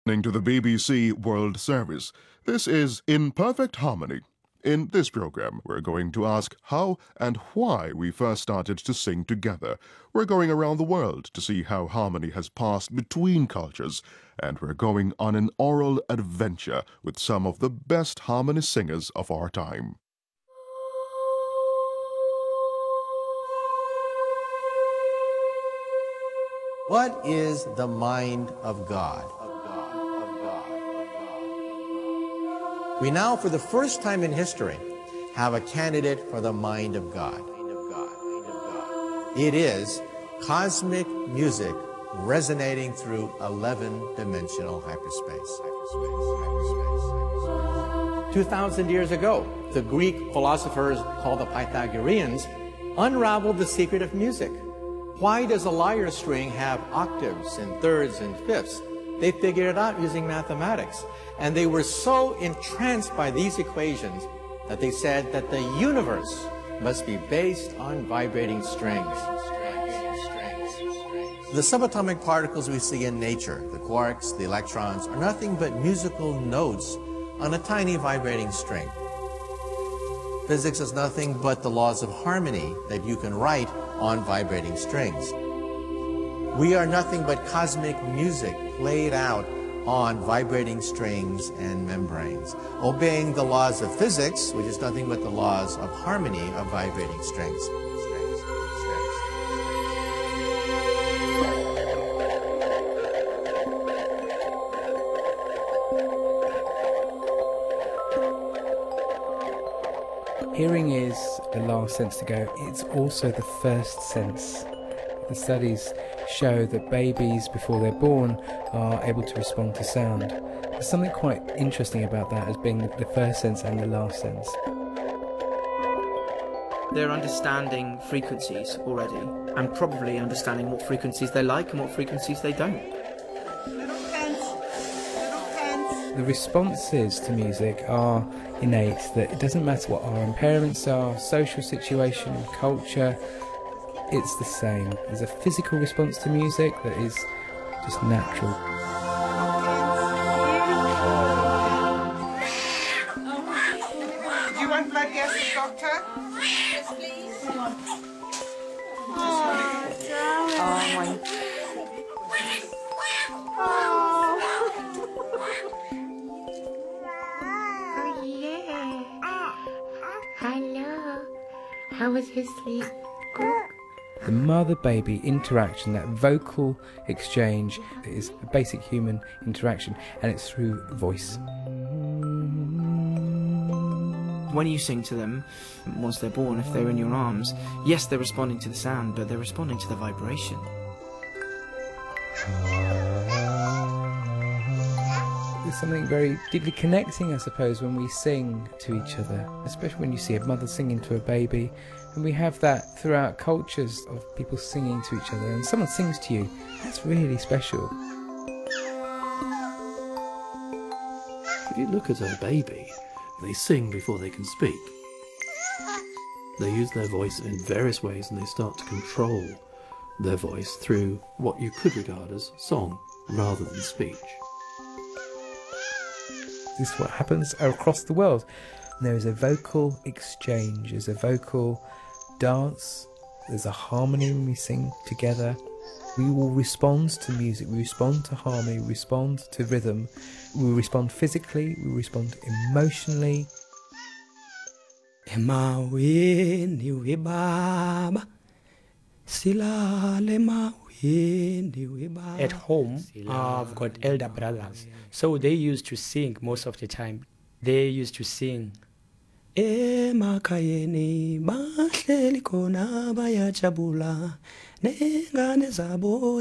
Listening to the BBC World Service. This is In Perfect Harmony. In this program, we're going to ask how and why we first started to sing together. We're going around the world to see how harmony has passed between cultures, and we're going on an oral adventure with some of the best harmony singers of our time. What is the mind of God? We now, for the first time in history, have a candidate for the mind of God. It is cosmic music resonating through 11-dimensional hyperspace. 2,000 years ago, the Greek philosophers called the Pythagoreans unraveled the secret of music. Why does a lyre string have octaves and thirds and fifths? They figured it out using mathematics. And they were so entranced by these equations that they said that the universe must be based on vibrating strings. The subatomic particles we see in nature, the quarks, the electrons, are nothing but musical notes on a tiny vibrating string. Physics is nothing but the laws of harmony that you can write on vibrating strings. We are nothing but cosmic music played out on vibrating strings and membranes, obeying the laws of physics, which is nothing but the laws of harmony of vibrating strings. Hearing is the last sense to go. It's also the first sense. The studies show that babies, before they're born, are able to respond to sound. There's something quite interesting about that as being the first sense and the last sense. They're understanding frequencies already, and probably understanding what frequencies they like and what frequencies they don't. The responses to music are innate, that it doesn't matter what our impairments are, social situation, culture, it's the same. There's a physical response to music that is just natural. Do you want blood gases, doctor? Yes, please. Oh, darling. Oh, my. Oh, yeah. Hello. How was your sleep? Good. The mother-baby interaction, that vocal exchange, is a basic human interaction, and it's through voice. When you sing to them, once they're born, if they're in your arms, yes, they're responding to the sound, but they're responding to the vibration. There's something very deeply connecting, I suppose, when we sing to each other, especially when you see a mother singing to a baby. And we have that throughout cultures of people singing to each other. And someone sings to you, that's really special. If you look at a baby, they sing before they can speak. They use their voice in various ways, and they start to control their voice through what you could regard as song rather than speech. This is what happens across the world. There is a vocal exchange, there's a vocal dance, there's a harmony when we sing together. We will respond to music, we respond to harmony, we respond to rhythm, we respond physically, we respond emotionally. At home, I've got elder brothers, so they used to sing most of the time. They used to sing, Emakayeni bahleli khona bayajabula nengane zabo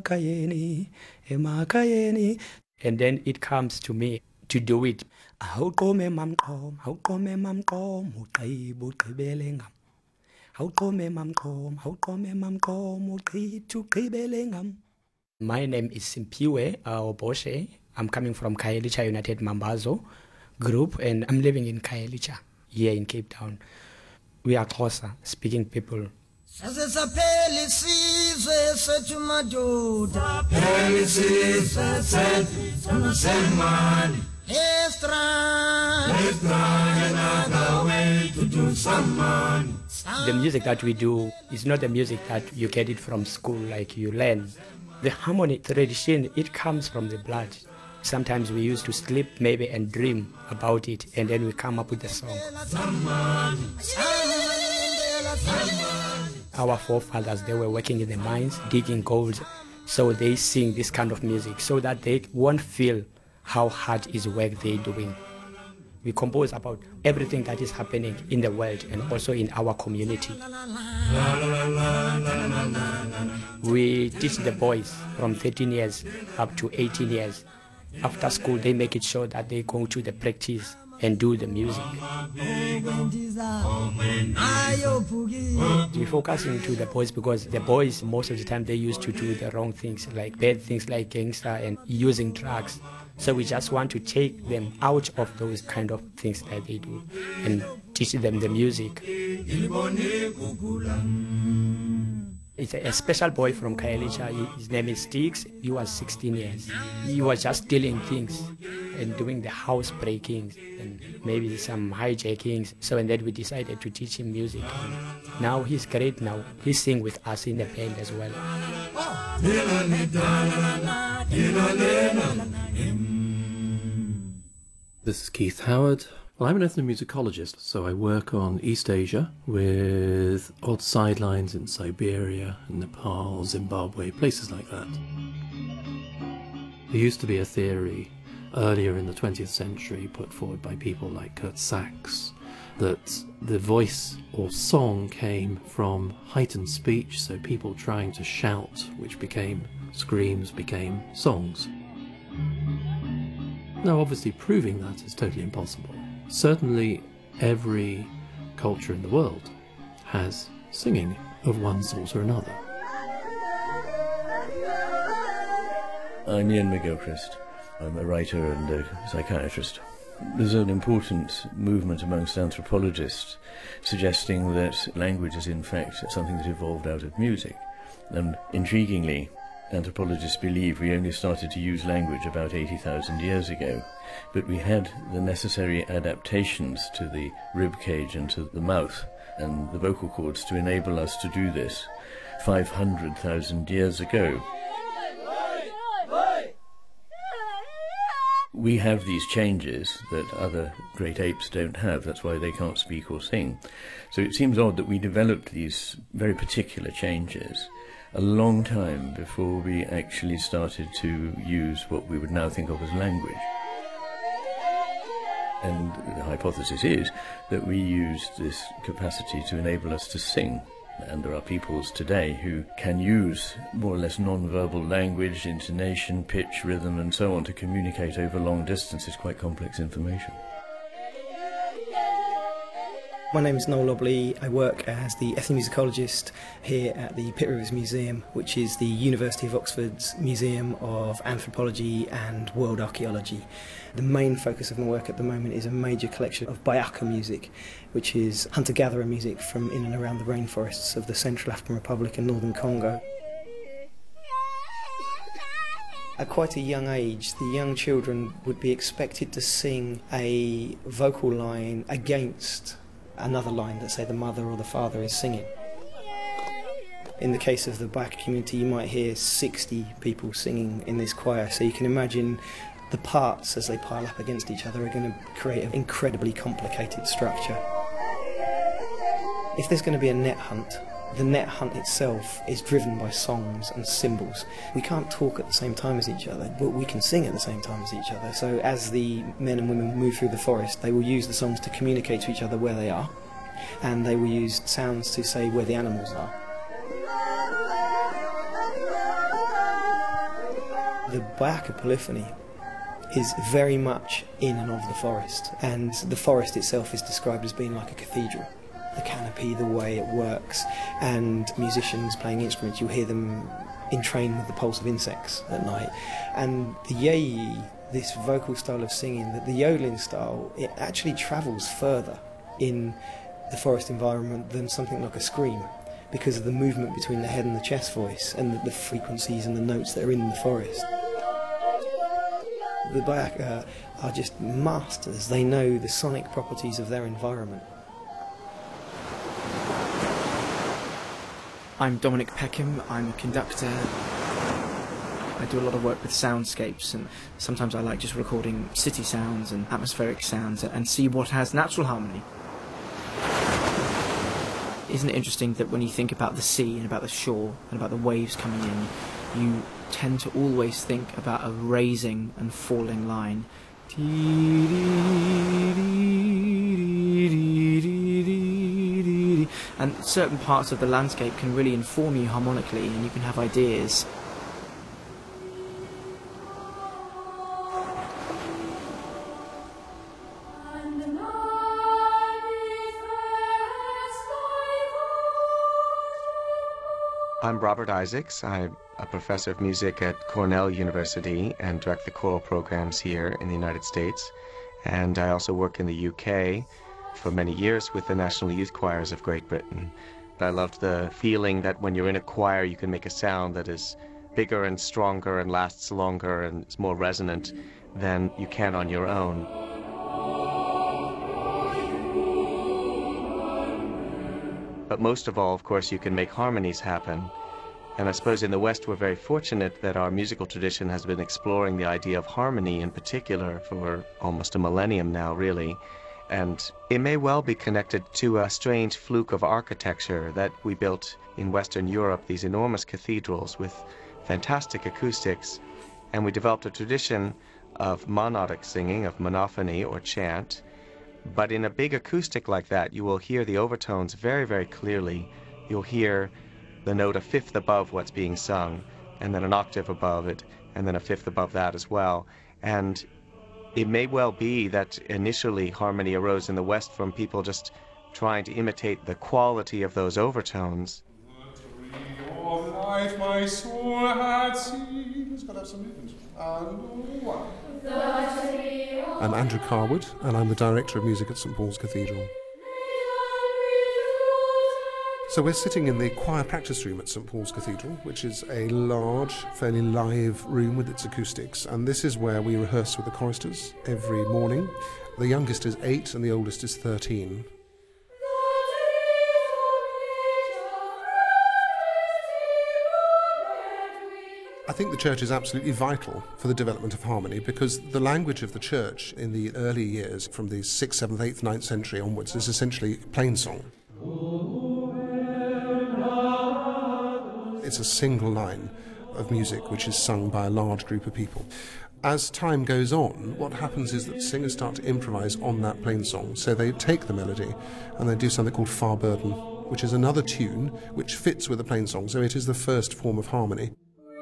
emakayeni, and then it comes to me to do it. Awuqome mamqom uqibe uqibele ngam. Awuqome mamqom uqibele ngam. My name is Simpiwe Oboshe. I'm coming from Khayelitsha United Mambazo group, and I'm living in Khayelitsha here in Cape Town. We are Xhosa speaking people. The music that we do is not the music that you get it from school, like you learn. The harmony tradition, it comes from the blood. Sometimes we used to sleep maybe and dream about it, and then we come up with the song. Our forefathers, they were working in the mines, digging gold, so they sing this kind of music so that they won't feel how hard is work they're doing. We compose about everything that is happening in the world and also in our community. We teach the boys from 13 years up to 18 years. After school, they make it sure that they go to the practice and do the music. We focus into the boys because the boys, most of the time, they used to do the wrong things, like bad things like gangster and using drugs. So we just want to take them out of those kind of things that they do and teach them the music. It's a special boy from Khayelitsha. His name is Sticks. He was 16 years. He was just stealing things and doing the house breakings and maybe some hijackings. So and then we decided to teach him music. And now he's great now. He sings with us in the band as well. This is Keith Howard. Well, I'm an ethnomusicologist, so I work on East Asia with odd sidelines in Siberia, Nepal, Zimbabwe, places like that. There used to be a theory earlier in the 20th century put forward by people like Kurt Sachs that the voice or song came from heightened speech, so people trying to shout, which became screams, became songs. Now, obviously, proving that is totally impossible. Certainly, every culture in the world has singing of one sort or another. I'm Ian McGilchrist. I'm a writer and a psychiatrist. There's an important movement amongst anthropologists suggesting that language is in fact something that evolved out of music. And intriguingly, anthropologists believe we only started to use language about 80,000 years ago, but we had the necessary adaptations to the rib cage and to the mouth and the vocal cords to enable us to do this 500,000 years ago. We have these changes that other great apes don't have. That's why they can't speak or sing. So it seems odd that we developed these very particular changes a long time before we actually started to use what we would now think of as language. And the hypothesis is that we used this capacity to enable us to sing. And there are peoples today who can use more or less non-verbal language, intonation, pitch, rhythm, and so on to communicate over long distances quite complex information. My name is Noel Lobley. I work as the ethnomusicologist here at the Pitt Rivers Museum, which is the University of Oxford's Museum of Anthropology and World Archaeology. The main focus of my work at the moment is a major collection of Bayaka music, which is hunter-gatherer music from in and around the rainforests of the Central African Republic and northern Congo. At quite a young age, the young children would be expected to sing a vocal line against another line that, say, the mother or the father is singing. In the case of the Bayaka community, you might hear 60 people singing in this choir, so you can imagine the parts as they pile up against each other are going to create an incredibly complicated structure. If there's going to be a net hunt, the net hunt itself is driven by songs and symbols. We can't talk at the same time as each other, but we can sing at the same time as each other. So as the men and women move through the forest, they will use the songs to communicate to each other where they are, and they will use sounds to say where the animals are. The Bayaka polyphony is very much in and of the forest, and the forest itself is described as being like a cathedral. The canopy, the way it works, and musicians playing instruments, you'll hear them entrain with the pulse of insects at night. And the yeyi, this vocal style of singing, the yodeling style, it actually travels further in the forest environment than something like a scream, because of the movement between the head and the chest voice and the frequencies and the notes that are in the forest. The Bayaka are just masters. They know the sonic properties of their environment. I'm Dominic Peckham, I'm a conductor. I do a lot of work with soundscapes, and sometimes I like just recording city sounds and atmospheric sounds and see what has natural harmony. Isn't it interesting that when you think about the sea and about the shore and about the waves coming in, you tend to always think about a raising and falling line. And certain parts of the landscape can really inform you harmonically, and you can have ideas. I'm Robert Isaacs. I'm a professor of music at Cornell University and direct the choral programs here in the United States. And I also work in the UK for many years with the National Youth Choirs of Great Britain. I loved the feeling that when you're in a choir you can make a sound that is bigger and stronger and lasts longer and is more resonant than you can on your own. But most of all, of course, you can make harmonies happen. And I suppose in the West we're very fortunate that our musical tradition has been exploring the idea of harmony in particular for almost a millennium now, really. And it may well be connected to a strange fluke of architecture that we built in Western Europe, these enormous cathedrals with fantastic acoustics. And we developed a tradition of monodic singing, of monophony or chant. But in a big acoustic like that, you will hear the overtones very, very clearly. You'll hear the note a fifth above what's being sung, and then an octave above it, and then a fifth above that as well. And it may well be that initially harmony arose in the West from people just trying to imitate the quality of those overtones. Life my soul had seen. It's got to have some movement. I'm Andrew Carwood, and I'm the Director of Music at St Paul's Cathedral. So we're sitting in the choir practice room at St Paul's Cathedral, which is a large, fairly live room with its acoustics, and this is where we rehearse with the choristers every morning. The youngest is 8 and the oldest is 13. I think the church is absolutely vital for the development of harmony, because the language of the church in the early years, from the 6th, 7th, 8th, 9th century onwards, is essentially plain song. It's a single line of music which is sung by a large group of people. As time goes on, what happens is that singers start to improvise on that plain song. So they take the melody and they do something called Farburden, which is another tune which fits with the plain song. So it is the first form of harmony.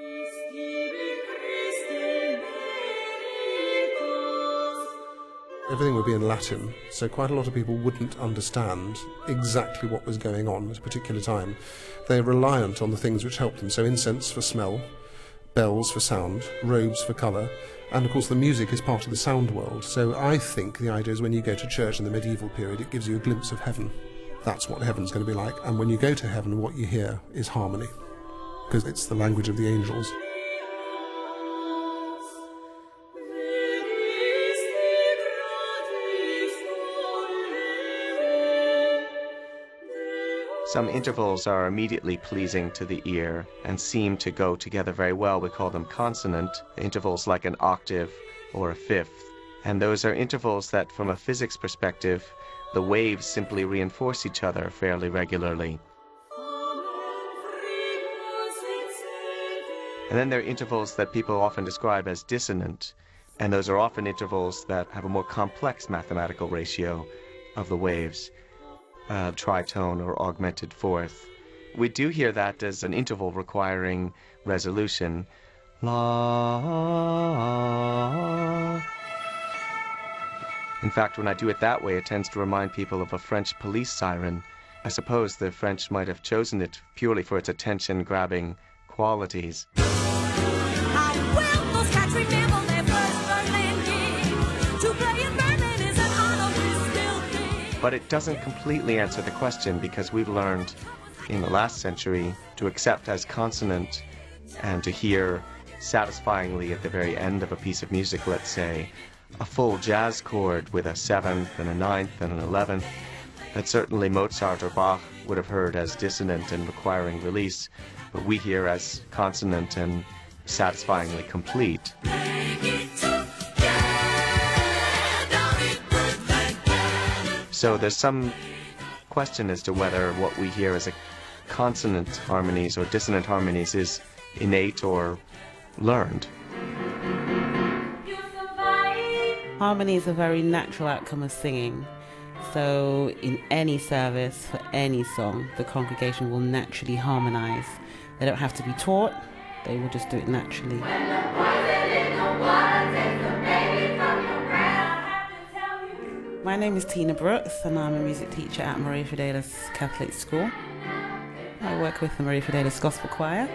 Everything would be in Latin, so quite a lot of people wouldn't understand exactly what was going on at a particular time. They're reliant on the things which help them, so incense for smell, bells for sound, robes for colour, and of course the music is part of the sound world. So I think the idea is when you go to church in the medieval period, it gives you a glimpse of heaven. That's what heaven's going to be like, and when you go to heaven, what you hear is harmony, because it's the language of the angels. Some intervals are immediately pleasing to the ear and seem to go together very well. We call them consonant intervals, like an octave or a fifth. And those are intervals that, from a physics perspective, the waves simply reinforce each other fairly regularly. And then there are intervals that people often describe as dissonant, and those are often intervals that have a more complex mathematical ratio of the waves. Tritone or augmented fourth. We do hear that as an interval requiring resolution. La. In fact, when I do it that way, it tends to remind people of a French police siren. I suppose the French might have chosen it purely for its attention-grabbing qualities. But it doesn't completely answer the question, because we've learned in the last century to accept as consonant and to hear satisfyingly at the very end of a piece of music, let's say, a full jazz chord with a 7th and a 9th and an 11th, that certainly Mozart or Bach would have heard as dissonant and requiring release, but we hear as consonant and satisfyingly complete. So there's some question as to whether what we hear as a consonant harmonies or dissonant harmonies is innate or learned. Harmony is a very natural outcome of singing. So in any service, for any song, the congregation will naturally harmonize. They don't have to be taught, they will just do it naturally. My name is Tina Brooks and I'm a music teacher at Maria Fidelis Catholic School. I work with the Maria Fidelis Gospel Choir.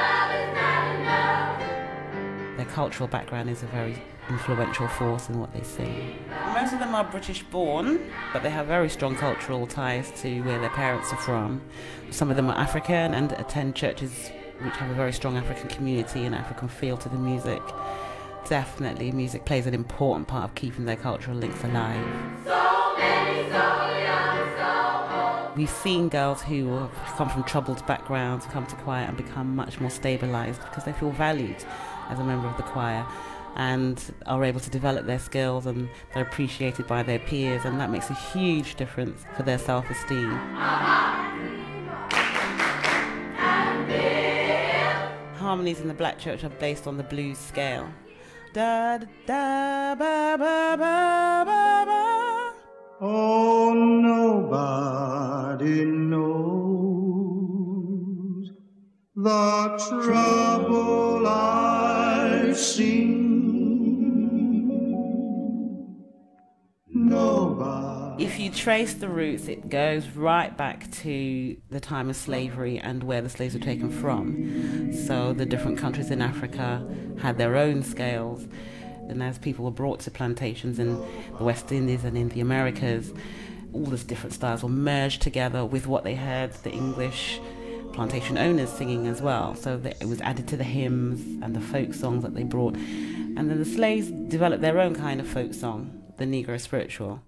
Their cultural background is a very influential force in what they sing. Most of them are British born, but they have very strong cultural ties to where their parents are from. Some of them are African and attend churches which have a very strong African community and African feel to the music. Definitely music plays an important part of keeping their cultural links alive. We've seen girls who have come from troubled backgrounds come to choir and become much more stabilised because they feel valued as a member of the choir and are able to develop their skills, and they're appreciated by their peers, and that makes a huge difference for their self-esteem. Harmonies in the Black Church are based on the blues scale. Da da ba ba ba ba ba. Oh, nobody knows the trouble I've seen. Nobody. If you trace the roots, it goes right back to the time of slavery and where the slaves were taken from. So the different countries in Africa had their own scales, and as people were brought to plantations in the West Indies and in the Americas, all these different styles were merged together with what they heard the English plantation owners singing as well. So that it was added to the hymns and the folk songs that they brought. And then the slaves developed their own kind of folk song, the Negro spiritual.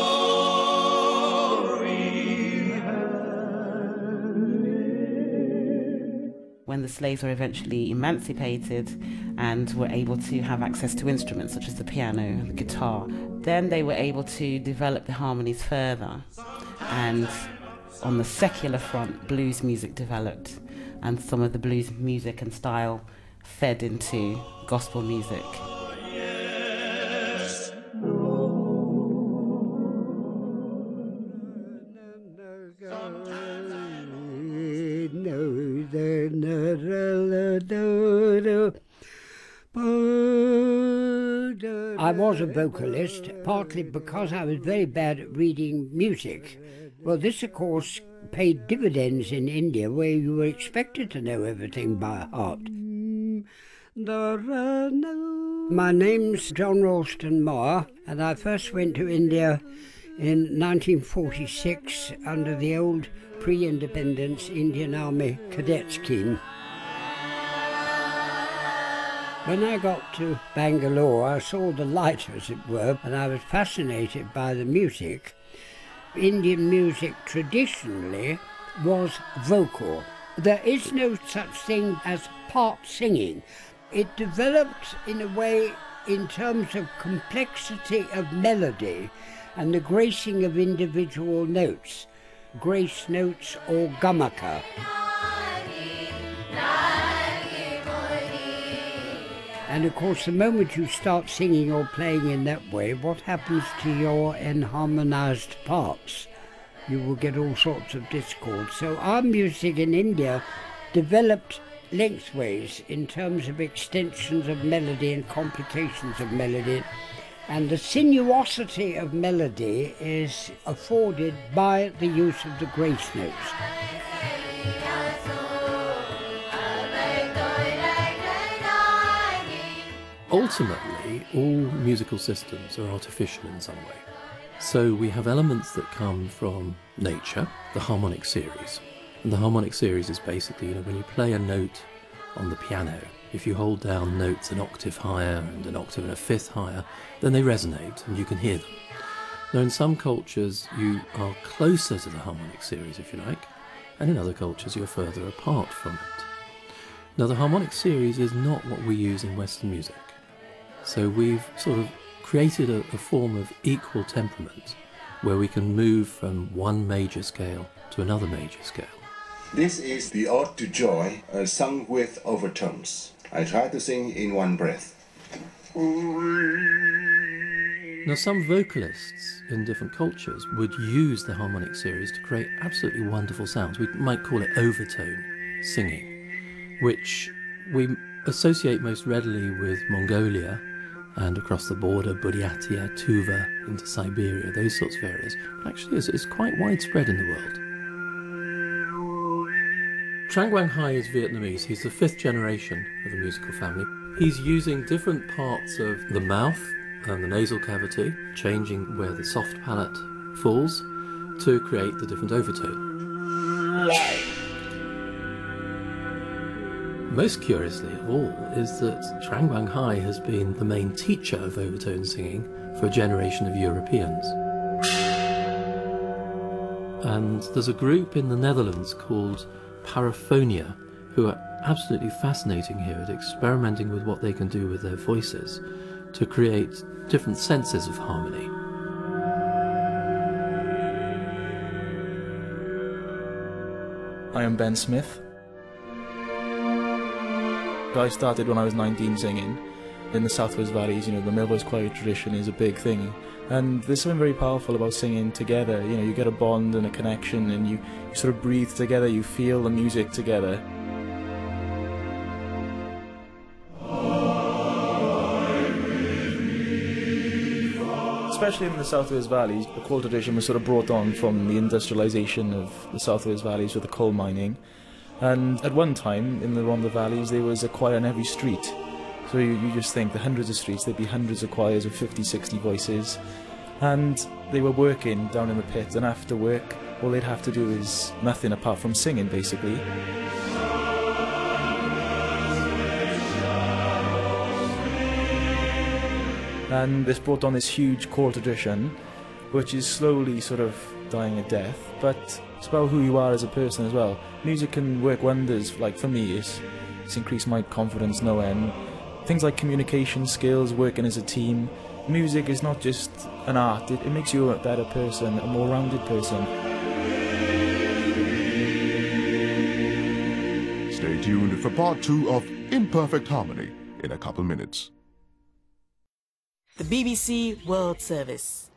When the slaves were eventually emancipated and were able to have access to instruments such as the piano and the guitar, then they were able to develop the harmonies further. And on the secular front, blues music developed, and some of the blues music and style fed into gospel music. I was a vocalist, partly because I was very bad at reading music. Well, this, of course, paid dividends in India, where you were expected to know everything by heart. My name's John Ralston Moore, and I first went to India in 1946 under the old pre-independence Indian Army Cadet Scheme. When I got to Bangalore, I saw the light, as it were, and I was fascinated by the music. Indian music traditionally was vocal. There is no such thing as part singing. It developed in a way in terms of complexity of melody and the gracing of individual notes, grace notes or gamaka. And of course, the moment you start singing or playing in that way, what happens to your enharmonized parts? You will get all sorts of discord. So our music in India developed lengthways in terms of extensions of melody and complications of melody. And the sinuosity of melody is afforded by the use of the grace notes. Ultimately, all musical systems are artificial in some way. So we have elements that come from nature, the harmonic series, And the harmonic series is basically, when you play a note on the piano, if you hold down notes an octave higher and an octave and a fifth higher, then they resonate and you can hear them. Now, in some cultures, you are closer to the harmonic series, if you like, and in other cultures, you're further apart from it. Now, the harmonic series is not what we use in Western music. So we've sort of created a form of equal temperament where we can move from one major scale to another major scale. This is the Ode to Joy, sung with overtones. I try to sing in one breath. Now, some vocalists in different cultures would use the harmonic series to create absolutely wonderful sounds. We might call it overtone singing, which we associate most readily with Mongolia and across the border, Buryatia, Tuva, into Siberia, those sorts of areas. But actually, it's quite widespread in the world. Trang Quang Hai is Vietnamese. He's the 5th generation of a musical family. He's using different parts of the mouth and the nasal cavity, changing where the soft palate falls to create the different overtone. Most curiously of all is that Trang Quang Hai has been the main teacher of overtone singing for a generation of Europeans. And there's a group in the Netherlands called Paraphonia who are absolutely fascinating here at experimenting with what they can do with their voices to create different senses of harmony. I am Ben Smith. I started when I was 19 singing in the Southwest Valleys. The male voice choir tradition is a big thing, and there's something very powerful about singing together. You get a bond and a connection, and you sort of breathe together, you feel the music together. Especially in the Southwest Valleys, the choral tradition was sort of brought on from the industrialization of the Southwest Valleys with the coal mining. And at one time, in the Rhondda Valleys, there was a choir on every street. So you just think the hundreds of streets, there'd be hundreds of choirs with 50, 60 voices. And they were working down in the pit, and after work, all they'd have to do is nothing apart from singing, basically. And this brought on this huge choral tradition, which is slowly sort of dying a death, but it's about who you are as a person as well. Music can work wonders. Like for me, it's increased my confidence no end. Things like communication skills, working as a team. Music is not just an art, it makes you a better person, a more rounded person. Stay tuned for part 2 of Imperfect Harmony in a couple minutes. The BBC World Service.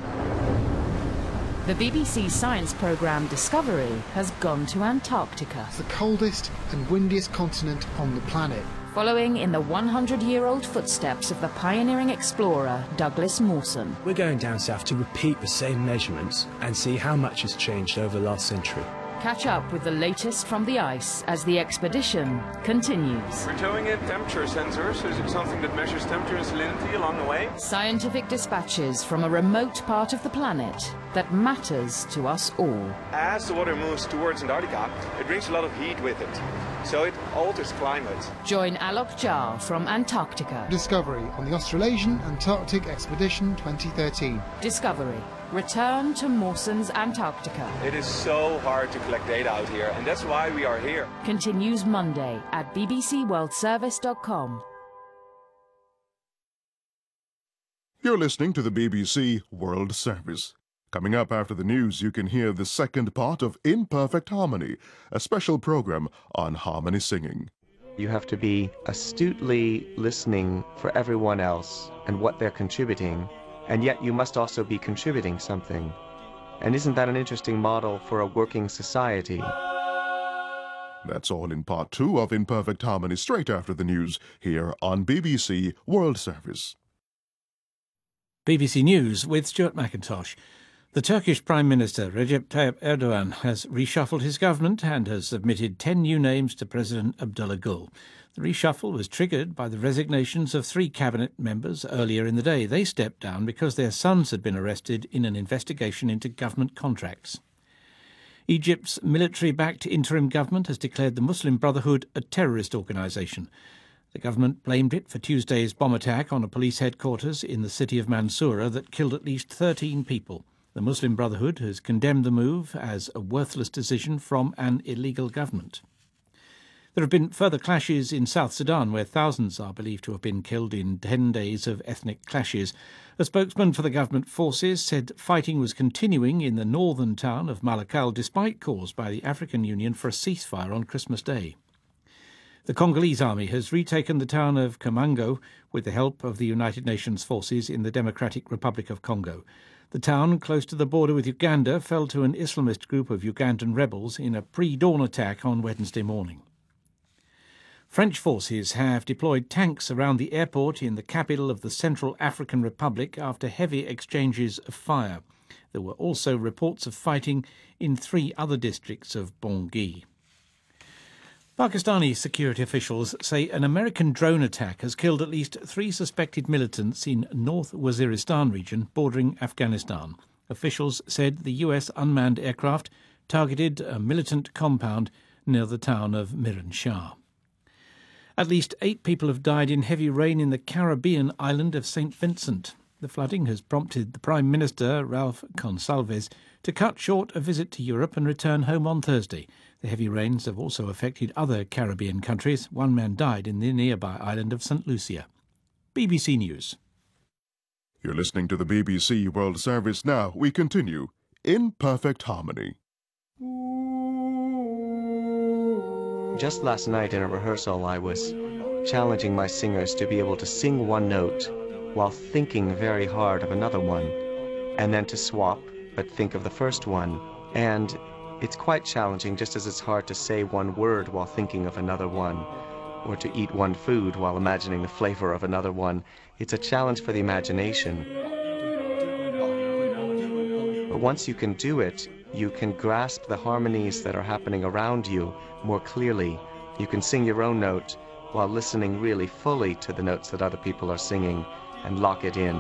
The BBC science programme Discovery has gone to Antarctica. It's the coldest and windiest continent on the planet. Following in the 100-year-old footsteps of the pioneering explorer Douglas Mawson. We're going down south to repeat the same measurements and see how much has changed over the last century. Catch up with the latest from the ice as the expedition continues. We're towing in temperature sensors, so it's something that measures temperature and salinity along the way. Scientific dispatches from a remote part of the planet that matters to us all. As the water moves towards Antarctica, it brings a lot of heat with it, so it alters climate. Join Alok Jha from Antarctica. Discovery on the Australasian Antarctic Expedition 2013. Discovery. Return to Mawson's Antarctica. It is so hard to collect data out here, and that's why we are here. Continues Monday at bbcworldservice.com. You're listening to the BBC World Service. Coming up after the news, you can hear the second part of Imperfect Harmony, a special program on harmony singing. You have to be astutely listening for everyone else and what they're contributing, and yet you must also be contributing something. And isn't that an interesting model for a working society? That's all in part 2 of Imperfect Harmony straight after the news here on BBC World Service. BBC News with Stuart McIntosh. The Turkish Prime Minister Recep Tayyip Erdogan has reshuffled his government and has submitted 10 new names to President Abdullah Gül. The reshuffle was triggered by the resignations of 3 cabinet members earlier in the day. They stepped down because their sons had been arrested in an investigation into government contracts. Egypt's military-backed interim government has declared the Muslim Brotherhood a terrorist organisation. The government blamed it for Tuesday's bomb attack on a police headquarters in the city of Mansoura that killed at least 13 people. The Muslim Brotherhood has condemned the move as a worthless decision from an illegal government. There have been further clashes in South Sudan, where thousands are believed to have been killed in 10 days of ethnic clashes. A spokesman for the government forces said fighting was continuing in the northern town of Malakal, despite calls by the African Union for a ceasefire on Christmas Day. The Congolese army has retaken the town of Kamango with the help of the United Nations forces in the Democratic Republic of Congo. The town, close to the border with Uganda, fell to an Islamist group of Ugandan rebels in a pre-dawn attack on Wednesday morning. French forces have deployed tanks around the airport in the capital of the Central African Republic after heavy exchanges of fire. There were also reports of fighting in 3 other districts of Bangui. Pakistani security officials say an American drone attack has killed at least 3 suspected militants in North Waziristan region bordering Afghanistan. Officials said the US unmanned aircraft targeted a militant compound near the town of Miran Shah. At least 8 people have died in heavy rain in the Caribbean island of St. Vincent. The flooding has prompted the Prime Minister, Ralph Gonsalves, to cut short a visit to Europe and return home on Thursday. The heavy rains have also affected other Caribbean countries. 1 man died in the nearby island of St. Lucia. BBC News. You're listening to the BBC World Service now. We continue in perfect harmony. Just last night in a rehearsal, I was challenging my singers to be able to sing one note while thinking very hard of another one, and then to swap, but think of the first one. And it's quite challenging, just as it's hard to say one word while thinking of another one, or to eat one food while imagining the flavor of another one. It's a challenge for the imagination. But once you can do it, you can grasp the harmonies that are happening around you more clearly. You can sing your own note while listening really fully to the notes that other people are singing and lock it in.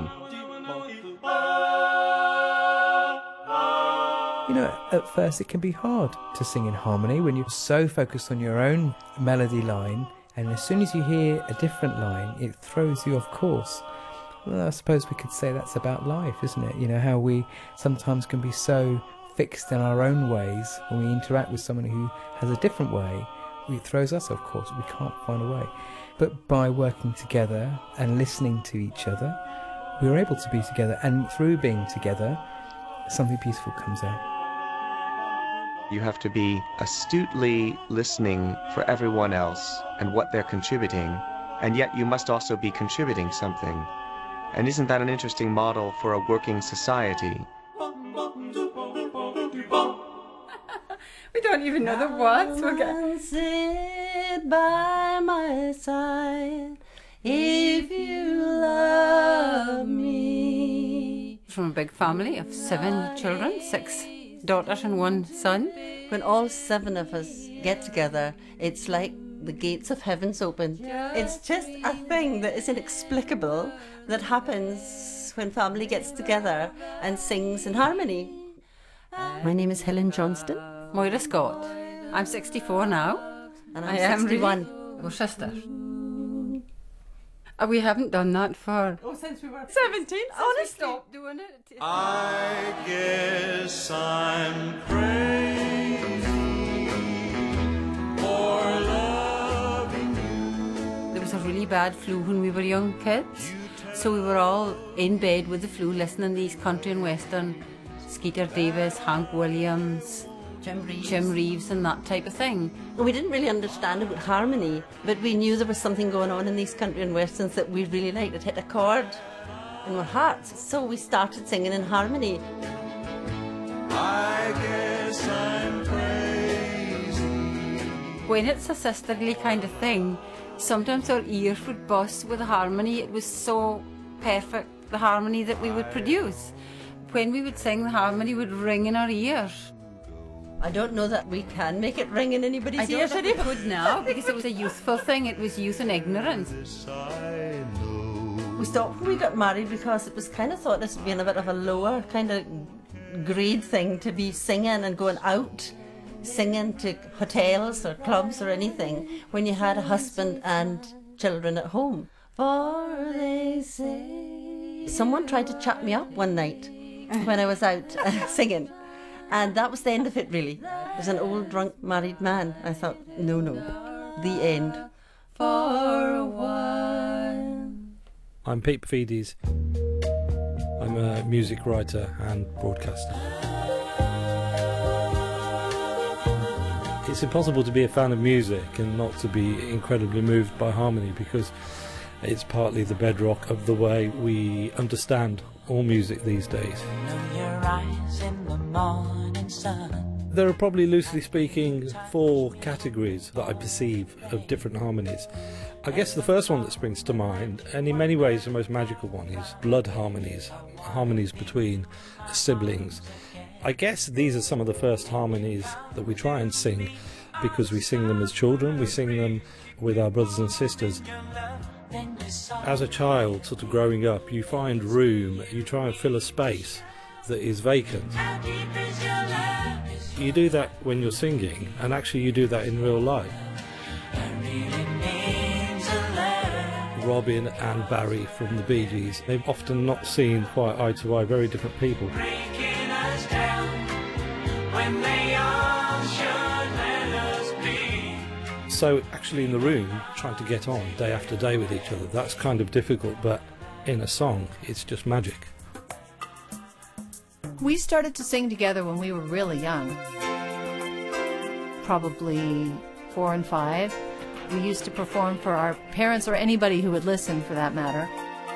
You know, at first it can be hard to sing in harmony when you're so focused on your own melody line, and as soon as you hear a different line, it throws you off course. Well, I suppose we could say that's about life, isn't it? You know, how we sometimes can be so fixed in our own ways when we interact with someone who has a different way, it throws us off course. We can't find a way. But by working together and listening to each other, we were able to be together, and through being together, something beautiful comes out. You have to be astutely listening for everyone else and what they're contributing, and yet you must also be contributing something. And isn't that an interesting model for a working society? We don't even know the words. We'll get... Sit by my side if you love me. From a big family of 7 children, 6 daughters and 1 son. When all 7 of us get together, it's like the gates of heaven's open. It's just a thing that is inexplicable that happens when family gets together and sings in harmony. My name is Helen Johnston. Moira Scott. I'm 64 now. And I'm 61. Really... We're sisters. We haven't done that for... Oh, since we were 17. Honestly. We stopped doing it. I guess I'm crazy for loving you. There was a really bad flu when we were young kids, so we were all in bed with the flu listening to these country and western, Skeeter Davis, Hank Williams, Jim Reeves and that type of thing. We didn't really understand about harmony, but we knew there was something going on in these country and westerns that we really liked. It hit a chord in our hearts, so we started singing in harmony. I guess I'm crazy. When it's a sisterly kind of thing, sometimes our ears would bust with the harmony. It was so perfect, the harmony that we would produce. When we would sing, the harmony would ring in our ears. I don't know that we can make it ring in anybody's ears anymore. I don't know if we could now, because it was a youthful thing. It was youth and ignorance. We stopped when we got married because it was kind of thought as being a bit of a lower kind of grade thing to be singing and going out, singing to hotels or clubs or anything when you had a husband and children at home. For they say... Someone tried to chat me up one night when I was out singing, and that was the end of it, really. It was an old drunk married man. I thought, no, the end. For a while. I'm Pete Pafides. I'm a music writer and broadcaster. It's impossible to be a fan of music and not to be incredibly moved by harmony, because it's partly the bedrock of the way we understand all music these days. There are probably, loosely speaking, 4 categories that I perceive of different harmonies. I guess the first one that springs to mind, and in many ways the most magical one, is blood harmonies, harmonies between siblings. I guess these are some of the first harmonies that we try and sing, because we sing them as children, we sing them with our brothers and sisters. As a child, sort of growing up, you find room, you try and fill a space that is vacant. You do that when you're singing, and actually you do that in real life. Robin and Barry from the Bee Gees, they've often not seen quite eye to eye, very different people. So actually in the room, trying to get on day after day with each other, that's kind of difficult, but in a song, it's just magic. We started to sing together when we were really young, probably 4 and 5. We used to perform for our parents or anybody who would listen, for that matter.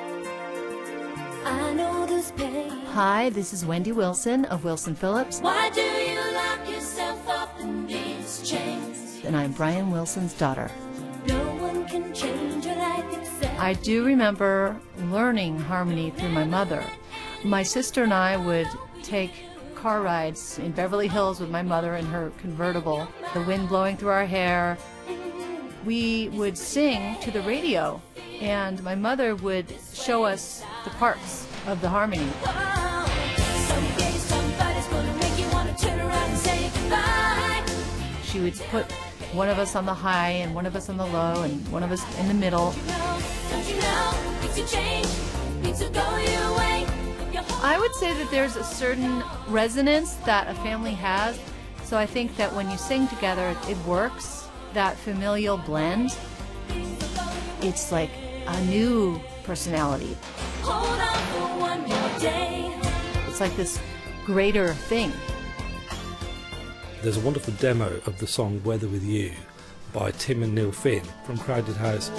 I know this pain. Hi, this is Wendy Wilson of Wilson Phillips. Why do you lock yourself up in these chains? And I'm Brian Wilson's daughter. No one can change your life except... I do remember learning harmony through my mother. My sister and I would take car rides in Beverly Hills with my mother in her convertible, the wind blowing through our hair. We would sing to the radio, and my mother would show us the parts of the harmony. Someday somebody's gonna make you wanna turn around and say goodbye. She would put one of us on the high and one of us on the low and one of us in the middle. Don't you know, things will change, things will go your way. I would say that there's a certain resonance that a family has, so I think that when you sing together, it works. That familial blend, it's like a new personality. Hold on for one more day. It's like this greater thing. There's a wonderful demo of the song Weather With You by Tim and Neil Finn from Crowded House.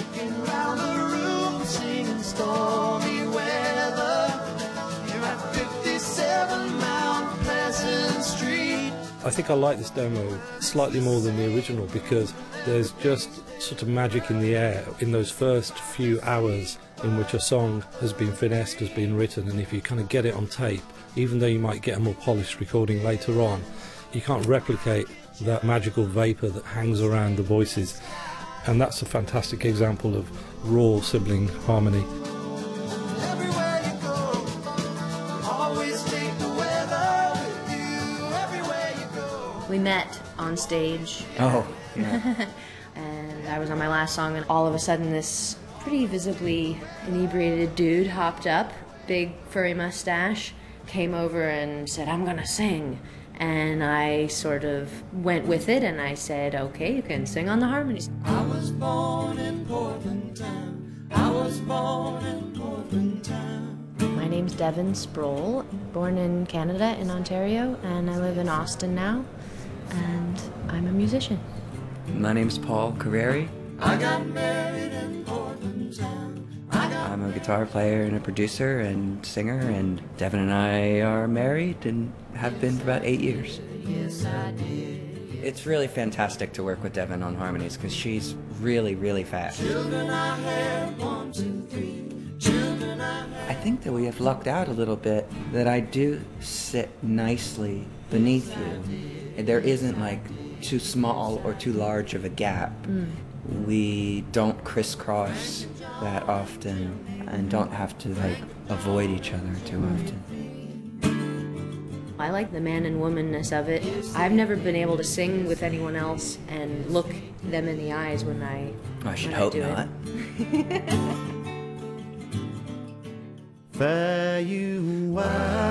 I think I like this demo slightly more than the original, because there's just sort of magic in the air in those first few hours in which a song has been finessed, has been written, and if you kind of get it on tape, even though you might get a more polished recording later on, you can't replicate that magical vapour that hangs around the voices. And that's a fantastic example of raw sibling harmony. We met on stage. Oh, yeah. And I was on my last song, and all of a sudden this pretty visibly inebriated dude hopped up, big furry mustache, came over and said, "I'm gonna sing." And I sort of went with it, and I said, "Okay, you can sing on the harmonies." I was born in Portland town. I was born in Portland town. My name's Devin Sproul, born in Canada, in Ontario, and I live in Austin now, and I'm a musician. My name's Paul Carreri. I got married in Portland town. I'm a guitar player and a producer and singer, and Devin and I are married and have been for about 8 years. Yes, I did. It's really fantastic to work with Devin on harmonies because she's really, really fast. Children I had, 1, 2, 3. Children I had. I think that we have lucked out a little bit, that I do sit nicely beneath you. There isn't like too small or too large of a gap. We don't crisscross that often and don't have to like avoid each other too often. I like the man and womanness of it. I've never been able to sing with anyone else and look them in the eyes when I should hope do not. it. Fare you well,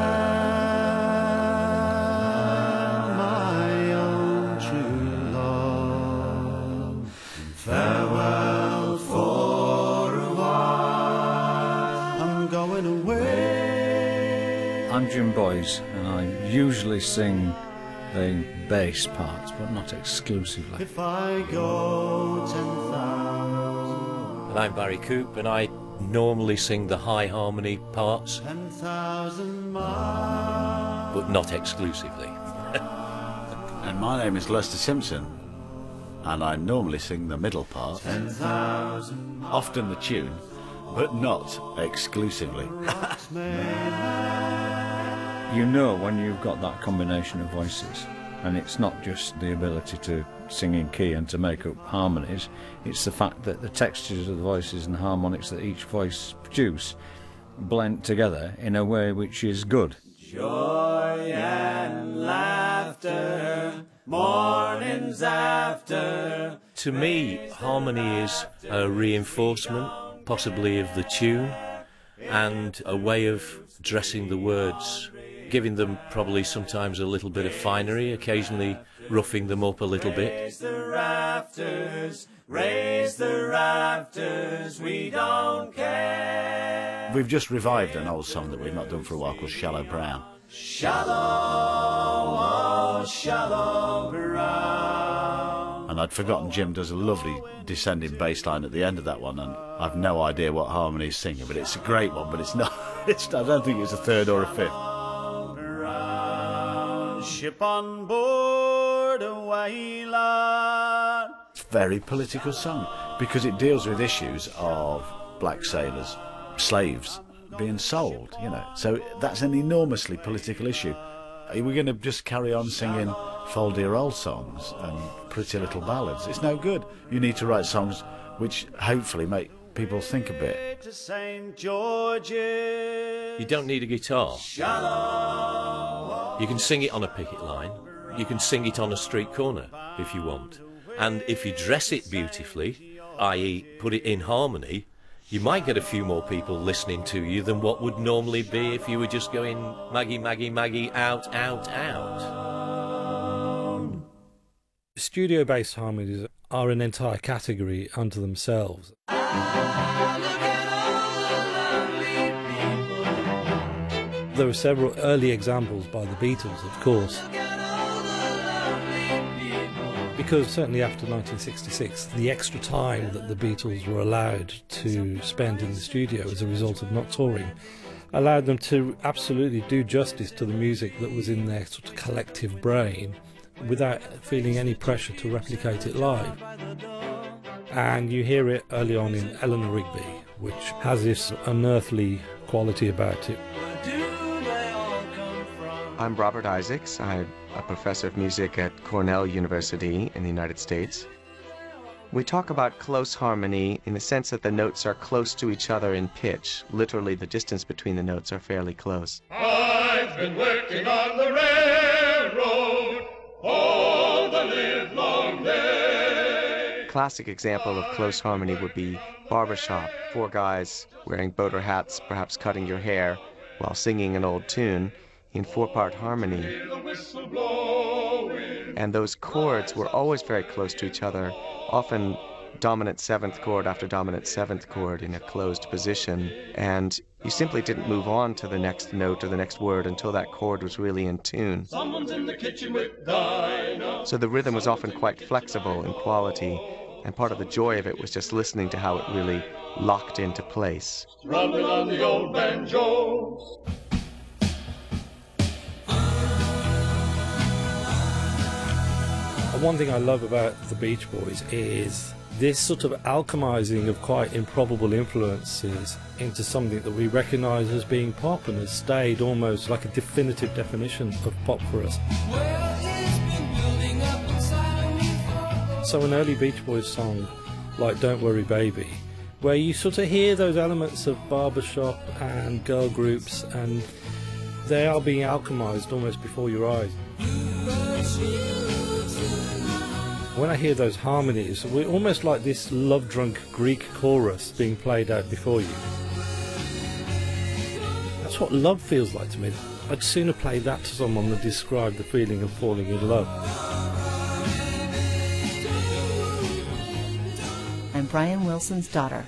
my own true love. Farewell for a while. I'm going away. I'm Jim Boyce, and I usually sing the bass parts, but not exclusively. If I go 10,000. And I'm Barry Coop, and I normally sing the high harmony parts, 10,000 miles. but not exclusively. And my name is Lester Simpson, and I normally sing the middle part, 10,000 often the tune, but not exclusively. You know when you've got that combination of voices, and it's not just the ability to sing in key and to make up harmonies, it's the fact that the textures of the voices and harmonics that each voice produce blend together in a way which is good. Joy and laughter, mornings after. To me, harmony is a reinforcement, possibly of the tune, and a way of dressing the words, giving them probably sometimes a little bit of finery, occasionally roughing them up a little bit. Raise the rafters, we don't care. We've just revived an old song that we've not done for a while called Shallow Brown. Shallow, oh, shallow brown. And I'd forgotten Jim does a lovely descending bass line at the end of that one, and I've no idea what harmony he's singing, but it's a great one, but it's not, I don't think it's a third or a fifth. Ship on board a whaler. It's a very political song because it deals with issues of black sailors, slaves being sold, you know. So that's an enormously political issue. Are we going to just carry on singing Fold Dear Old songs and pretty little ballads? It's no good. You need to write songs which hopefully make people think a bit. To St. George's. You don't need a guitar. You can sing it on a picket line. You can sing it on a street corner if you want. And if you dress it beautifully, i.e. put it in harmony, you might get a few more people listening to you than what would normally be if you were just going Maggie, Maggie, Maggie, out, out, out. Studio-based harmonies are an entire category unto themselves. There are several early examples by the Beatles, of course. Because certainly after 1966, the extra time that the Beatles were allowed to spend in the studio as a result of not touring allowed them to absolutely do justice to the music that was in their sort of collective brain without feeling any pressure to replicate it live. And you hear it early on in Eleanor Rigby, which has this unearthly quality about it. I'm Robert Isaacs. I'm a professor of music at Cornell University in the United States. We talk about close harmony in the sense that the notes are close to each other in pitch. Literally, the distance between the notes are fairly close. I've been working on the railroad all the livelong day. Classic example of close harmony would be Barbershop. Four guys wearing boater hats, perhaps cutting your hair, while singing an old tune in four-part harmony. And those chords were always very close to each other, often dominant seventh chord after dominant seventh chord in a closed position, and you simply didn't move on to the next note or the next word until that chord was really in tune. Someone's in the kitchen with Dinah. So the rhythm was often quite flexible in quality, and part of the joy of it was just listening to how it really locked into place. Rubbing on the old banjos. One thing I love about the Beach Boys is this sort of alchemizing of quite improbable influences into something that we recognise as being pop and has stayed almost like a definitive definition of pop for us. So an early Beach Boys song like Don't Worry Baby, where you sort of hear those elements of barbershop and girl groups and They are being alchemized almost before your eyes. When I hear those harmonies, we're almost like this love-drunk Greek chorus being played out before you. That's what love feels like to me. I'd sooner play that to someone than describe the feeling of falling in love. I'm Brian Wilson's daughter.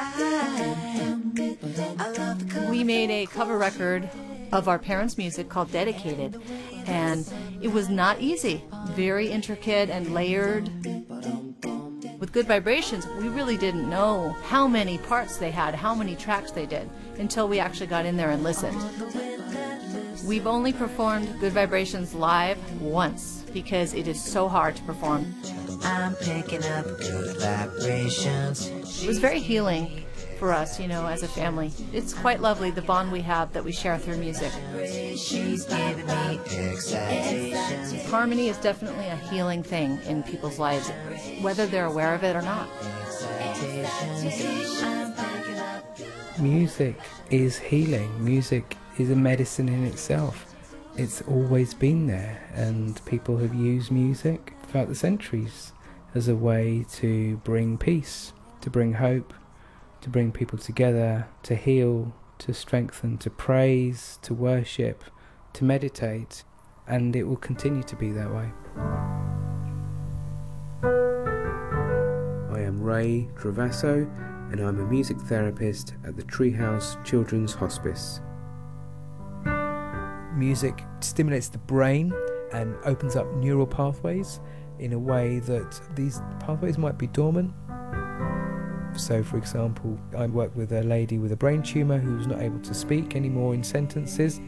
We made a cover record of our parents' music called Dedicated, and it was not easy. Very intricate and layered. With Good Vibrations, we really didn't know how many parts they had, how many tracks they did, until we actually got in there and listened. We've only performed Good Vibrations live once because it is so hard to perform. I'm picking up good vibrations. It was very healing for us, you know, as a family. It's quite lovely, the bond we have that we share through music. She's giving me excitation. Harmony is definitely a healing thing in people's lives, whether they're aware of it or not. Music is healing. Music is a medicine in itself. It's always been there, and people have used music throughout the centuries as a way to bring peace, to bring hope, to bring people together, to heal, to strengthen, to praise, to worship, to meditate, and it will continue to be that way. I am Ray Travasso, and I'm a music therapist at the Treehouse Children's Hospice. Music stimulates the brain and opens up neural pathways in a way that these pathways might be dormant. So, for example, I work with a lady with a brain tumour who's not able to speak anymore in sentences.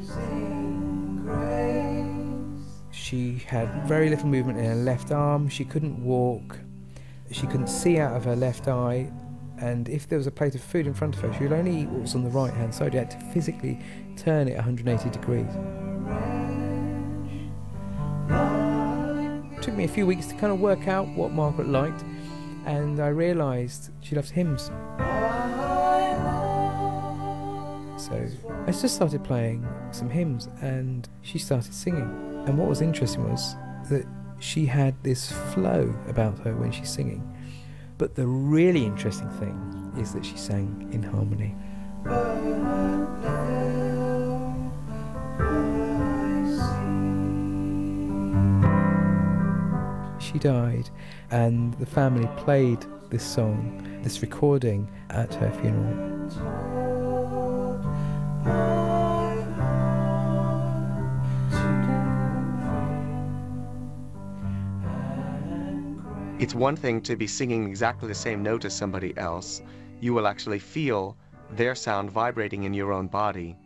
She had very little movement in her left arm, she couldn't walk, she couldn't see out of her left eye, and if there was a plate of food in front of her, she would only eat what was on the right hand side. You had to physically turn it 180 degrees. It took me a few weeks to kind of work out what Margaret liked, and I realised she loves hymns. So I just started playing some hymns and she started singing. And what was interesting was that she had this flow about her when she's singing. But the really interesting thing is that she sang in harmony. She died, and the family played this song, this recording, at her funeral. It's one thing to be singing exactly the same note as somebody else. You will actually feel their sound vibrating in your own body.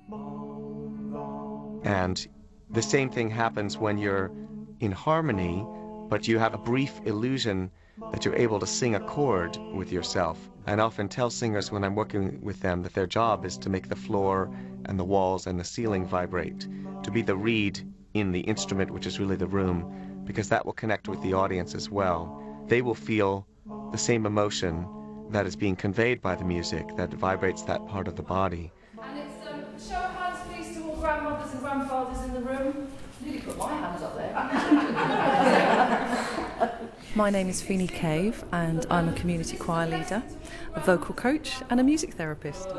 And the same thing happens when you're in harmony, but you have a brief illusion that you're able to sing a chord with yourself. And I often tell singers when I'm working with them that their job is to make the floor and the walls and the ceiling vibrate, to be the reed in the instrument, which is really the room, because that will connect with the audience as well. They will feel the same emotion that is being conveyed by the music that vibrates that part of the body. And it's show of hands, please, to all grandmothers and grandfathers in the room. I nearly put my hands up there. My name is Feeney Cave, and I'm a community choir leader, a vocal coach, and a music therapist.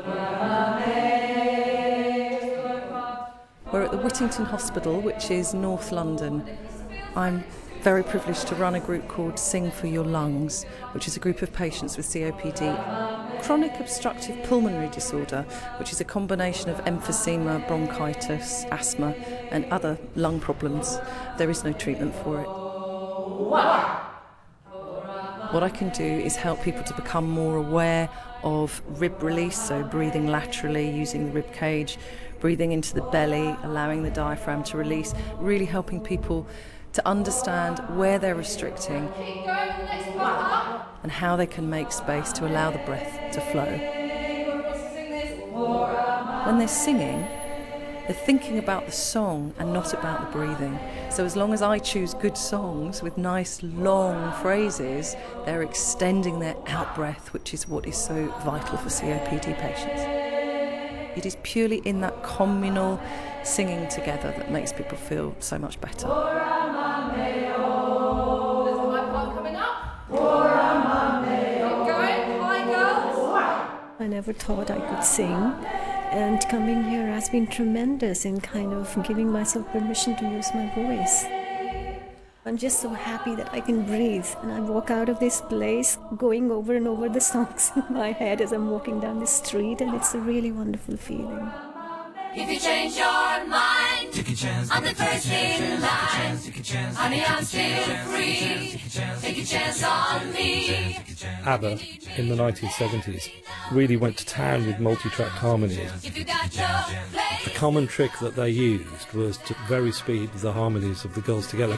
We're at the Whittington Hospital, which is North London. I'm very privileged to run a group called Sing for Your Lungs, which is a group of patients with COPD. Chronic obstructive pulmonary disorder, which is a combination of emphysema, bronchitis, asthma, and other lung problems. There is no treatment for it. What I can do is help people to become more aware of rib release, so breathing laterally using the rib cage, breathing into the belly, allowing the diaphragm to release, really helping people to understand where they're restricting and how they can make space to allow the breath to flow. When they're singing, they're thinking about the song and not about the breathing. So as long as I choose good songs with nice long phrases, they're extending their out-breath, which is what is so vital for COPD patients. It is purely in that communal singing together that makes people feel so much better. I never thought I could sing, and coming here has been tremendous in kind of giving myself permission to use my voice. I'm just so happy that I can breathe, and I walk out of this place going over and over the songs in my head as I'm walking down the street, and it's a really wonderful feeling. If you change your mind, take a chance. I'm the first in line. Honey, I'm still free. Take a chance on me. ABBA in the 1970s really went to town with multi-track harmonies. The common trick that they used was to vary speed the harmonies of the girls together.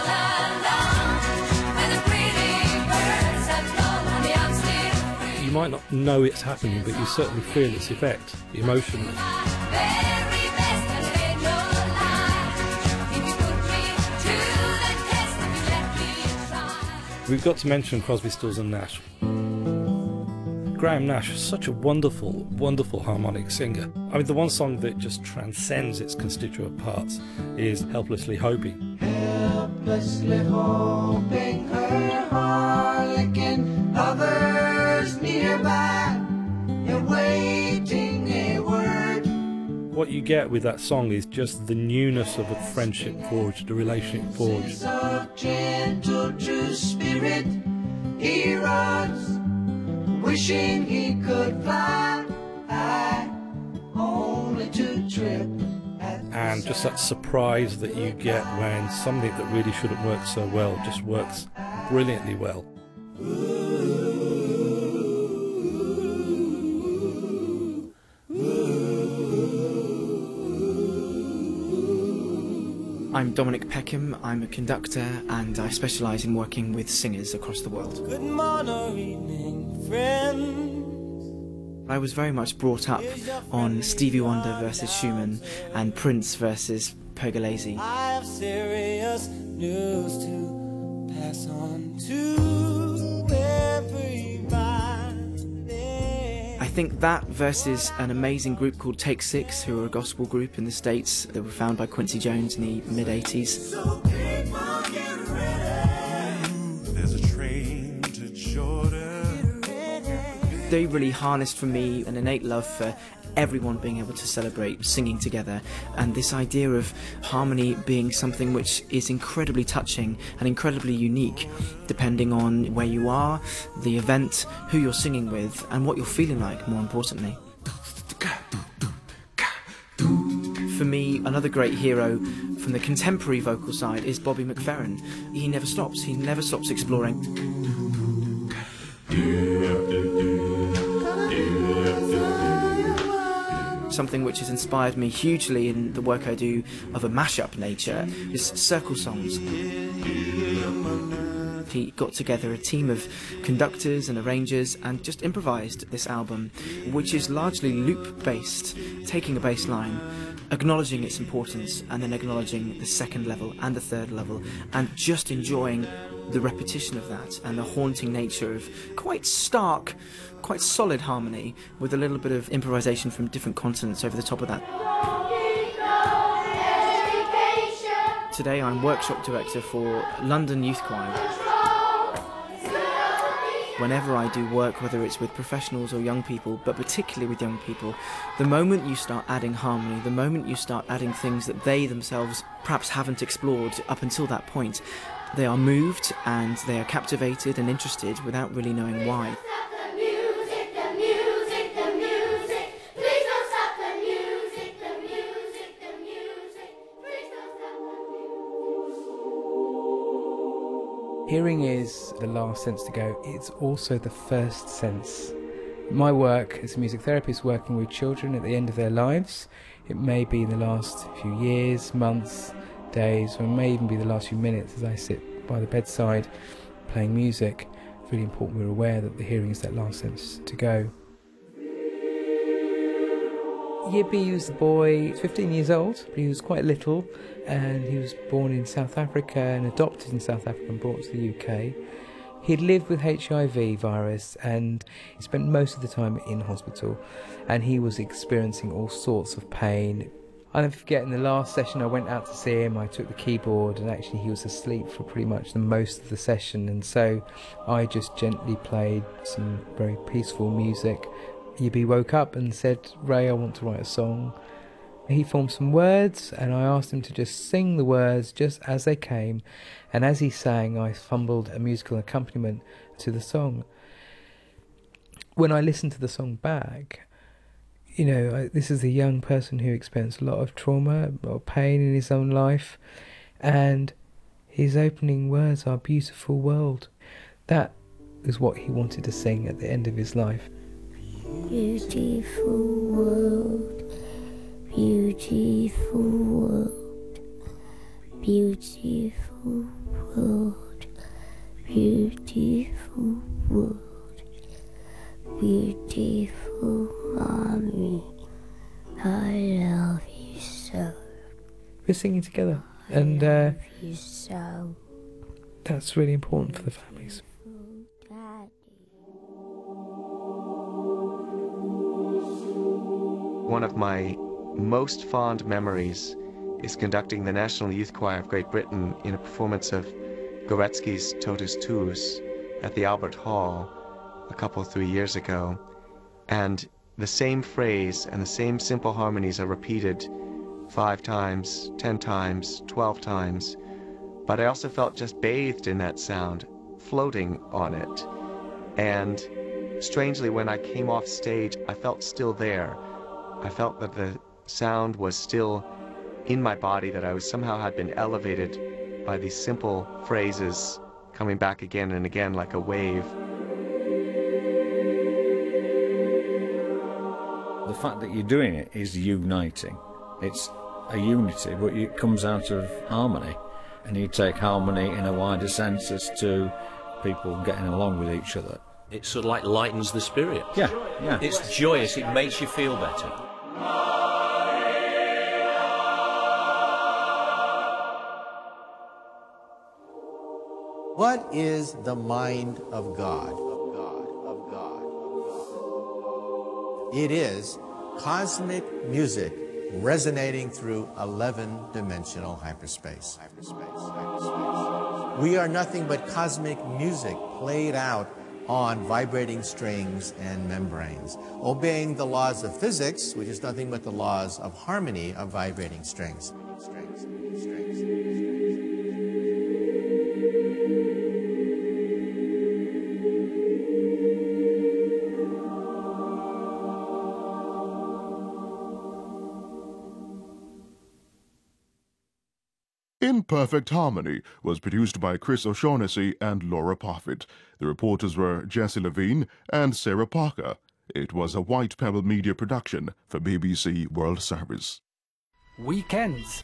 You might not know it's happening, but you certainly feel its effect emotionally. We've got to mention Crosby, Stills and Nash. Graham Nash is such a wonderful, wonderful harmonic singer. I mean, the one song that just transcends its constituent parts is Helplessly Hoping. Helplessly hoping her harlequin, others nearby, awaiting a word. What you get with that song is just the newness of a friendship forged, a relationship forged. So gentle, true spirit, he runs, wishing he could fly, only to trip. And just that surprise that you get when something that really shouldn't work so well just works brilliantly well. I'm Dominic Peckham, I'm a conductor and I specialise in working with singers across the world. Good morning, evening, friends. I was very much brought up on Stevie Wonder versus Schumann and Prince versus Pergolesi. I have serious news to pass on to everybody. I think that versus an amazing group called Take Six, who are a gospel group in the States that were founded by Quincy Jones in the mid-80s. So keep on getting ready. There's a train to Jordan. They really harnessed for me an innate love for everyone being able to celebrate singing together, and this idea of harmony being something which is incredibly touching and incredibly unique depending on where you are, the event, who you're singing with, and what you're feeling like, more importantly. For me, another great hero from the contemporary vocal side is Bobby McFerrin. He never stops exploring. Something which has inspired me hugely in the work I do of a mashup nature is circle songs. He got together a team of conductors and arrangers and just improvised this album, which is largely loop-based, taking a bass line, acknowledging its importance, and then acknowledging the second level and the third level, and just enjoying the repetition of that and the haunting nature of quite stark, quite solid harmony with a little bit of improvisation from different continents over the top of that. Today I'm workshop director for London Youth Choir. Whenever I do work, whether it's with professionals or young people, but particularly with young people, the moment you start adding harmony, the moment you start adding things that they themselves perhaps haven't explored up until that point, they are moved and they are captivated and interested without really knowing why. Hearing is the last sense to go. It's also the first sense. My work as a music therapist working with children at the end of their lives, it may be in the last few years, months, days, or it may even be the last few minutes as I sit by the bedside playing music. It's really important we're aware that the hearing is that last sense to go. Yippee was a boy, 15 years old, but he was quite little, and he was born in South Africa and adopted in South Africa and brought to the UK. He'd lived with HIV virus and he spent most of the time in hospital, and he was experiencing all sorts of pain. I'll never forget, in the last session I went out to see him, I took the keyboard, and actually he was asleep for pretty much the most of the session, and so I just gently played some very peaceful music. Yibi woke up and said, "Ray, I want to write a song." He formed some words, and I asked him to just sing the words just as they came, and as he sang I fumbled a musical accompaniment to the song. When I listened to the song back, you know, this is a young person who experienced a lot of trauma, a lot of pain in his own life, and his opening words are "beautiful world." That is what he wanted to sing at the end of his life. Beautiful world, beautiful world, beautiful world, beautiful world, beautiful mommy, I love you so. We're singing together, and love you so. that's really important for the families. One of my most fond memories is conducting the National Youth Choir of Great Britain in a performance of Gorecki's Totus Tuus at the Albert Hall a 3 years ago. And the same phrase and the same simple harmonies are repeated 5 times, 10 times, 12 times. But I also felt just bathed in that sound, floating on it. And strangely, when I came off stage, I felt still there. I felt that the sound was still in my body, that I somehow had been elevated by these simple phrases coming back again and again like a wave. The fact that you're doing it is uniting. It's a unity, but it comes out of harmony. And you take harmony in a wider sense as to people getting along with each other. It sort of like lightens the spirit. Yeah, yeah. It's joyous, it makes you feel better. What is the mind of God? It is cosmic music resonating through 11-dimensional hyperspace. We are nothing but cosmic music played out on vibrating strings and membranes, obeying the laws of physics, which is nothing but the laws of harmony of vibrating strings. In Perfect Harmony was produced by Chris O'Shaughnessy and Laura Parfitt. The reporters were Jessie Levine and Sarah Parker. It was a White Pebble Media production for BBC World Service. Weekends.